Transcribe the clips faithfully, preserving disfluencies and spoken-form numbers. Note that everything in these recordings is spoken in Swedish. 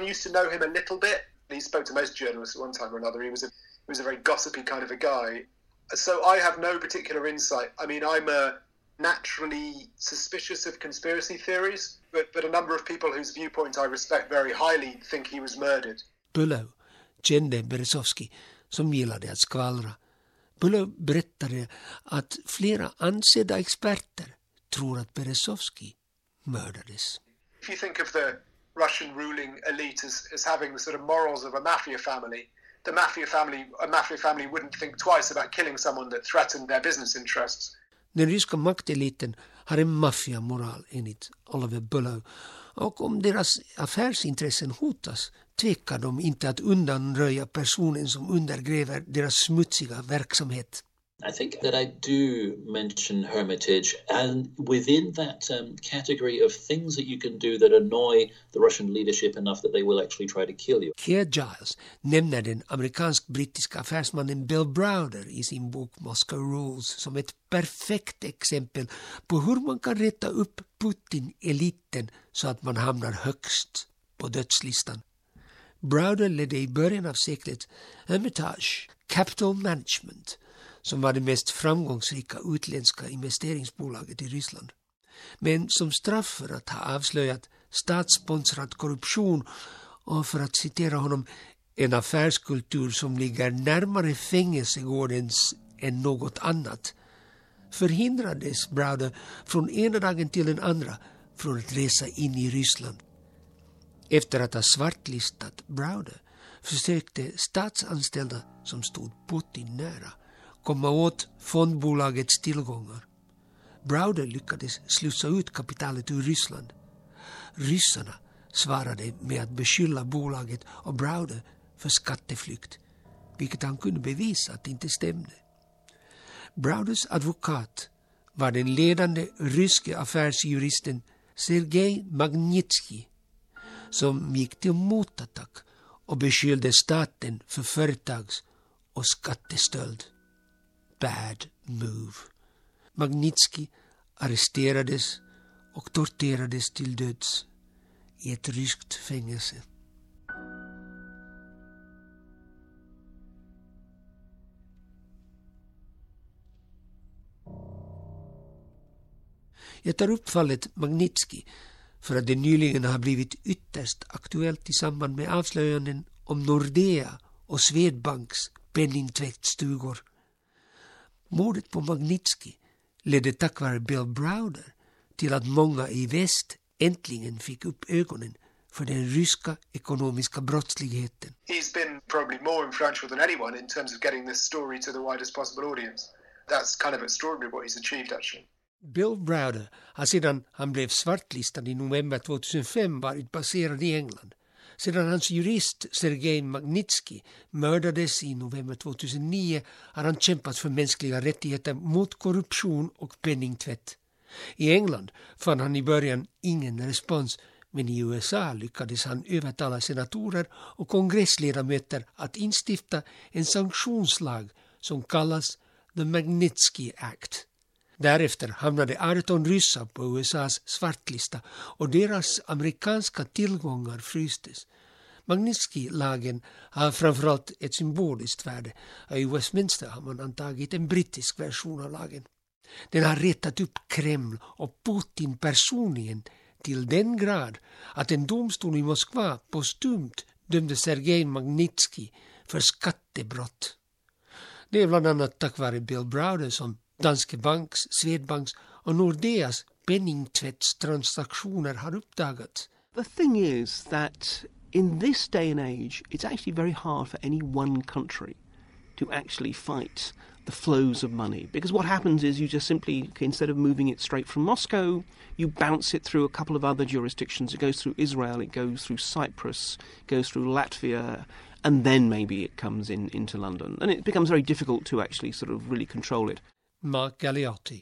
used to know him a little bit. He spoke to most journalists at one time or another. He was a, he was a very gossipy kind of a guy. So I have no particular insight. I mean, I'm a naturally suspicious of conspiracy theories, but, but a number of people whose viewpoint I respect very highly think he was murdered. Bulow kände Berezovsky som gillade att skvallra. Bulow berättade att flera ansedda experter tror att Berezovsky mördades. If you think of the Russian ruling elite as, as having the sort of morals of a mafia family, the mafia family, a mafia family wouldn't think twice about killing someone that threatened their business interests. Den ryska makteliten har en maffiamoral enligt Oliver Bulow, och om deras affärsintressen hotas tvekar de inte att undanröja personen som undergräver deras smutsiga verksamhet. I think that I do mention Hermitage, and within that um, category of things that you can do that annoy the Russian leadership enough that they will actually try to kill you. Keir Giles nämner den amerikansk-brittiska affärsmannen Bill Browder i sin bok Moscow Rules som ett perfekt exempel på hur man kan rätta upp Putin-eliten så att man hamnar högst på dödslistan. Browder ledde i början av seklet Hermitage Capital Management, som var det mest framgångsrika utländska investeringsbolaget i Ryssland. Men som straff för att ha avslöjat statssponsrad korruption och, för att citera honom, en affärskultur som ligger närmare fängelsegårdens än något annat, förhindrades Browder från ena dagen till den andra från att resa in i Ryssland. Efter att ha svartlistat Browder försökte statsanställda som stod Putin nära komma åt fondbolagets tillgångar. Browder lyckades slussa ut kapitalet ur Ryssland. Ryssarna svarade med att beskylla bolaget och Browder för skatteflykt, vilket han kunde bevisa att det inte stämde. Browders advokat var den ledande ryske affärsjuristen Sergej Magnitsky, som gick till motattack och beskyllde staten för företags- och skattestöld. Bad move. Magnitsky arresterades och torterades till döds i ett ryskt fängelse. Jag tar upp fallet Magnitsky för att det nyligen har blivit ytterst aktuellt i samband med avslöjanden om Nordea och Swedbanks penningtvättstugor. Mordet på Magnitsky ledde tack vare Bill Browder till att många i väst äntligen fick upp ögonen för den ryska ekonomiska brottsligheten. He's been probably more influential than anyone in terms of getting this story to the widest possible audience. That's kind of extraordinary what he's achieved actually. Bill Browder har sedan han blev svartlistad i november tjugohundrafem varit baserad i England. Sedan hans jurist Sergej Magnitsky mördades i november tjugohundranio har han kämpat för mänskliga rättigheter mot korruption och penningtvätt. I England fann han i början ingen respons, men i U S A lyckades han övertala senatorer och kongressledamöter att instifta en sanktionslag som kallas The Magnitsky Act. Därefter hamnade arton ryssar på U S A:s svartlista och deras amerikanska tillgångar frystes. Magnitsky-lagen har framförallt ett symboliskt värde. I Westminster har man antagit en brittisk version av lagen. Den har retat upp Kreml och Putin personligen till den grad att en domstol i Moskva postumt dömde Sergej Magnitsky för skattebrott. Det är bland annat tack vare Bill Browder som Danske Banks, Swedbanks och Nordeas penningtvättstransaktioner har uppdagats. The thing is that in this day and age, it's actually very hard for any one country to actually fight the flows of money. Because what happens is you just simply, instead of moving it straight from Moscow, you bounce it through a couple of other jurisdictions. It goes through Israel, it goes through Cyprus, it goes through Latvia, and then maybe it comes in into London. And it becomes very difficult to actually sort of really control it. Mark Galeotti.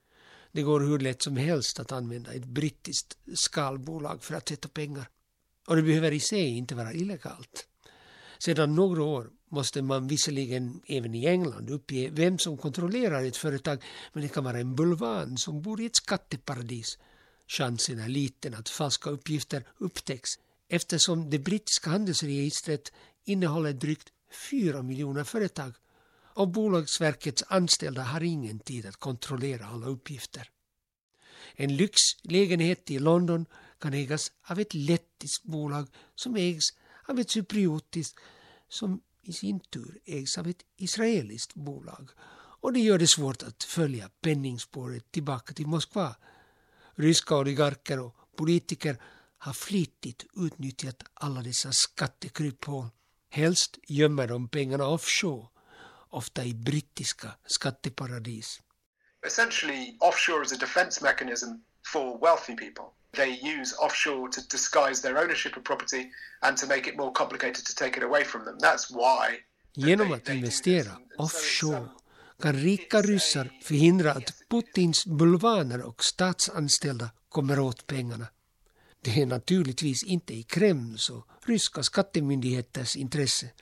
Det går hur lätt som helst att använda ett brittiskt skalbolag för att tvätta pengar. Och det behöver i sig inte vara illegalt. Sedan några år måste man visserligen även i England uppge vem som kontrollerar ett företag, men det kan vara en bulvan som bor i ett skatteparadis. Chansen är liten att falska uppgifter upptäcks eftersom det brittiska handelsregistret innehåller drygt fyra miljoner företag och Bolagsverkets anställda har ingen tid att kontrollera alla uppgifter. En lyxlägenhet i London kan ägas av ett lettiskt bolag som ägs av ett cypriotiskt som i sin tur ägs av ett israeliskt bolag. Och det gör det svårt att följa penningspåret tillbaka till Moskva. Ryska oligarker och politiker har flitigt utnyttjat alla dessa skattekryphål. Helst gömmer de pengarna offshore, ofta i brittiska skatteparadis. Essentially, offshore is a defense mechanism for wealthy people. They use offshore to disguise their ownership of property and to make it more complicated to take it away from them. That's why. Genom att investera offshore kan rika ryssar förhindra att Putins bulvaner och statsanställda kommer åt pengarna. Det är naturligtvis inte i Kremls och ryska skattemyndigheters intresse.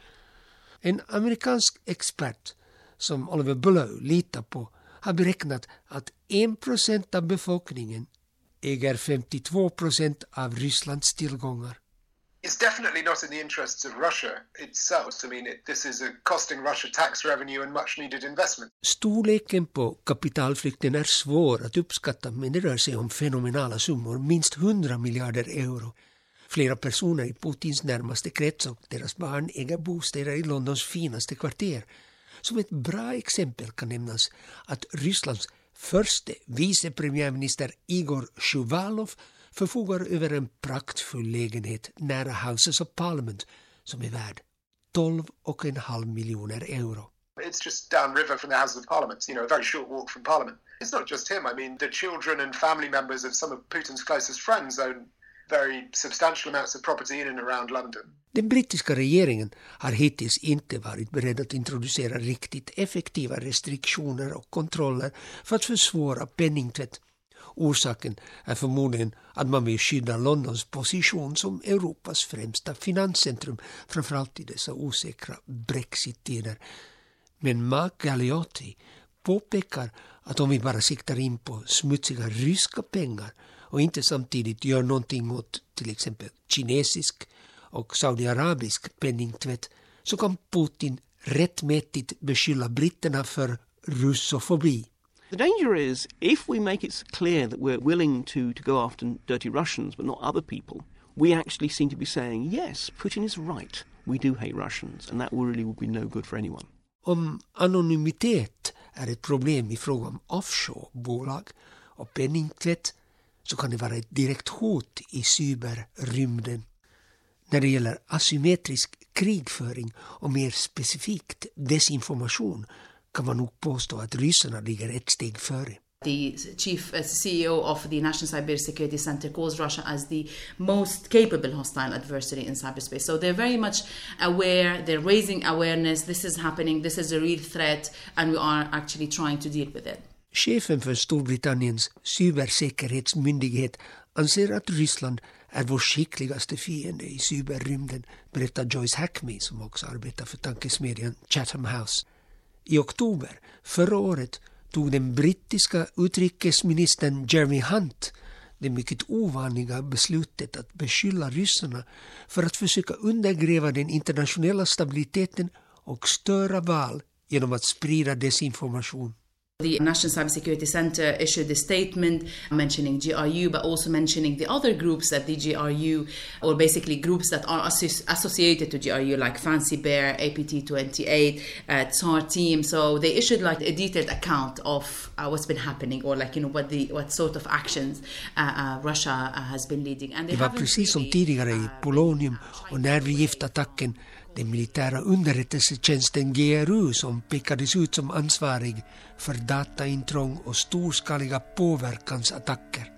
En amerikansk expert som Oliver Bullough litar på har beräknat att en procent av befolkningen äger femtiotvå procent av Rysslands tillgångar. It's definitely not in the interests of Russia itself. I mean, it, this is a costing Russia tax revenue and much needed investment. Storleken på kapitalflykten är svår att uppskatta, men det rör sig om fenomenala summor, minst hundra miljarder euro. Flera personer i Putins närmaste krets och deras barn äger bostäder i Londons finaste kvarter. Som ett bra exempel kan nämnas att Rysslands förste vicepremiärminister Igor Shuvalov förfogar över en praktfull lägenhet nära Houses of Parliament som är värd tolv och en halv miljoner euro. It's just downriver from the Houses of Parliament, you know, a very short walk from Parliament. It's not just him. I mean, the children and family members of some of Putin's closest friends own very substantial amounts of property in and around London. Den brittiska regeringen har hittills inte varit beredd att introducera riktigt effektiva restriktioner och kontroller för att försvåra penningtvätt. Orsaken är förmodligen att man vill skydda Londons position som Europas främsta finanscentrum, framförallt i dessa osäkra Brexit-tider. Men Mark Galeotti påpekar att om vi bara siktar in på smutsiga ryska pengar och inte samtidigt gör någonting åt till exempel kinesisk och saudiarabisk penningtvätt, så kan Putin rättmätigt beskylla britterna för russofobi. The danger is, if we make it clear that we're willing to, to go after dirty Russians but not other people, we actually seem to be saying, yes, Putin is right, we do hate Russians, and that really would be no good for anyone. Om anonymitet är ett problem i fråga om offshore-bolag och penningtvätt, så kan det vara ett direkt hot i cyberrymden. När det gäller asymmetrisk krigföring och mer specifikt desinformation kan man nog påstå att ryssarna ligger ett steg före. The chief uh, C E O of the National Cybersecurity Center calls Russia as the most capable hostile adversary in cyberspace. So they're very much aware, they're raising awareness, this is happening, this is a real threat, and we are actually trying to deal with it. Chefen för Storbritanniens cybersäkerhetsmyndighet anser att Ryssland är vår skickligaste fiende i cyberrymden, berättar Joyce Hackney som också arbetar för tankesmedjan Chatham House. I oktober förra året tog den brittiska utrikesministern Jeremy Hunt det mycket ovanliga beslutet att beskylla ryssarna för att försöka undergräva den internationella stabiliteten och störa val genom att sprida desinformation. The National Cybersecurity Center issued a statement mentioning G R U, but also mentioning the other groups that the G R U, or basically groups that are associ- associated to G R U, like Fancy Bear, A P T twenty-eight, uh, Tsar Team. So they issued like a detailed account of uh, what's been happening, or like, you know, what the what sort of actions uh, uh, Russia uh, has been leading. And they det var precis som tidigare i Polonium och nervgiftattacken, den militära underrättelsetjänsten G R U som pekades ut som ansvarig för dataintrång och storskaliga påverkansattacker.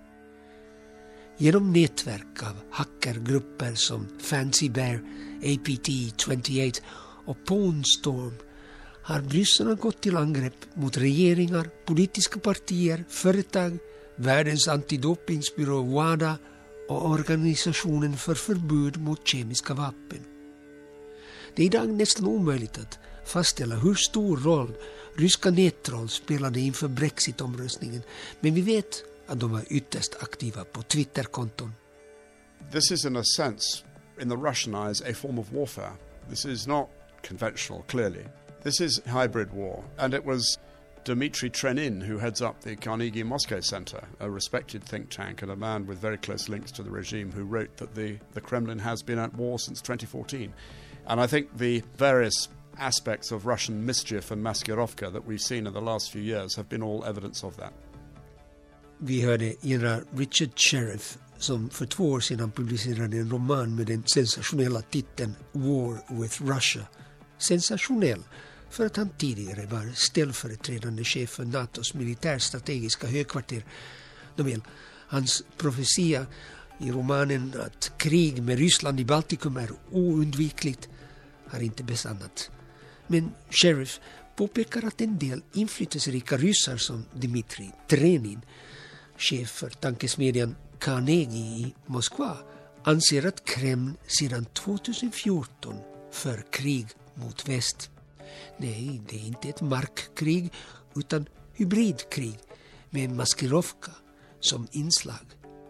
Genom nätverk av hackergrupper som Fancy Bear, A P T tjugoåtta och Pawn Storm har ryssarna gått till angrepp mot regeringar, politiska partier, företag, världens antidopningsbyrå WADA och organisationen för förbud mot kemiska vapen. Det är idag nästan omöjligt att fastställa hur stor roll ryska nättroll spelade inför Brexit-omröstningen, men vi vet att de var ytterst aktiva på Twitter-konton. This is in a sense in the Russian eyes, a form of warfare. This is not conventional, clearly. This is hybrid war, and it was Dmitry Trenin, who heads up the Carnegie Moscow Center, a respected think tank and a man with very close links to the regime, who wrote that the, the Kremlin has been at war since twenty fourteen. And I think the various aspects of Russian mischief and maskirovka that we've seen in the last few years have been all evidence of that. Vi hörde general Richard Sheriff som för två år sedan publicerade en roman med den sensationella titeln War with Russia. Sensationell för att han tidigare var ställföreträdande chef för NATOs militärstrategiska högkvarter. Nåväl, hans profetia i romanen att krig med Ryssland i Baltikum är oundvikligt har inte besannats. Men Sheriff påpekar att en del inflytelserika ryssar som Dmitry Trenin, chef för tankesmedjan Carnegie i Moskva, anser att Kreml sedan tjugohundrafjorton för krig mot väst. Nej, det är inte ett markkrig utan hybridkrig med maskirovka som inslag.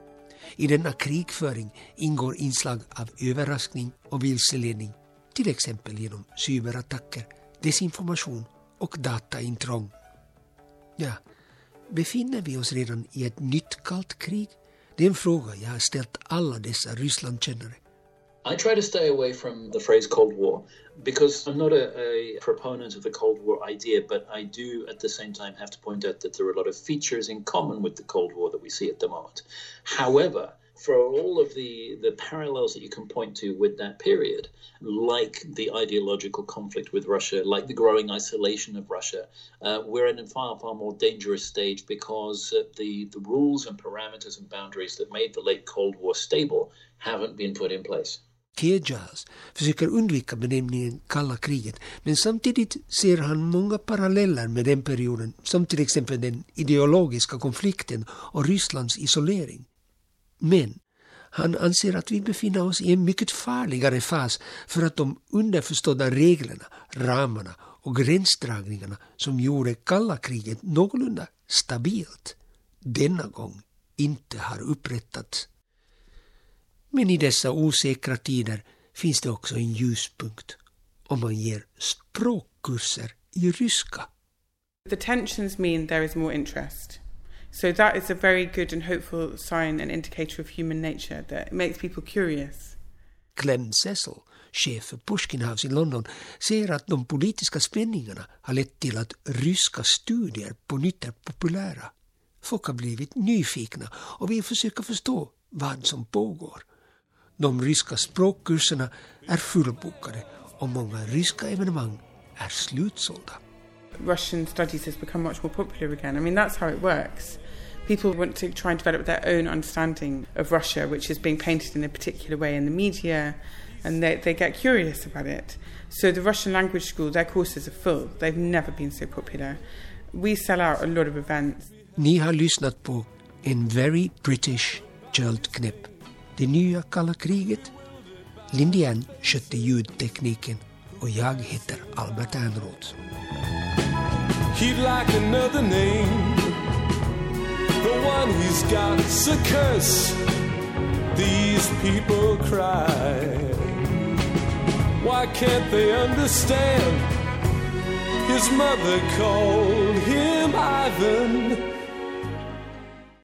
I denna krigföring ingår inslag av överraskning och vilseledning, till exempel genom cyberattacker, desinformation och dataintrång. Ja, befinner vi oss redan i ett nytt kallt krig? Det är en fråga jag har ställt alla dessa Rysslandkännare. I try to stay away from the phrase Cold War because I'm not a, a proponent of the Cold War idea, but I do at the same time have to point out that there are a lot of features in common with the Cold War that we see at the moment. However, for all of the, the parallels that you can point to with that period, like the ideological conflict with Russia, like the growing isolation of Russia, uh, we're in a far, far more dangerous stage because uh, the, the rules and parameters and boundaries that made the late Cold War stable haven't been put in place. Kejas försöker undvika benämningen kalla kriget, men samtidigt ser han många paralleller med den perioden, som till exempel den ideologiska konflikten och Rysslands isolering. Men han anser att vi befinner oss i en mycket farligare fas för att de underförstådda reglerna, ramarna och gränsdragningarna som gjorde kalla kriget någorlunda stabilt denna gång inte har upprättats. Men i dessa osäkra tider finns det också en ljuspunkt om man ger språkkurser i ryska. The tensions mean there is more interest. So that is a very good and hopeful sign and indicator of human nature, that it makes people curious. Clem Cecil, chef för Pushkin House i London, säger att de politiska spänningarna har lett till att ryska studier på nytt är populära. Folk har blivit nyfikna och vill försöka förstå vad som pågår. De ryska språkkurserna är fullbokade och många ryska evenemang är slutsålda. Russian studies has become much more popular again. I mean, that's how it works. People want to try and develop their own understanding of Russia, which is being painted in a particular way in the media, and they, they get curious about it. So the Russian language school, their courses are full. They've never been so popular. We sell out a lot of events. Ni har lyssnat på En Very British Köldknäpp. Det nya kalla kriget. Lindian skötte ljudtekniken och jag heter Albert Ernroth. He'd like another name. The one he's got's a curse. These people cry. Why can't they understand? His mother called him Ivan.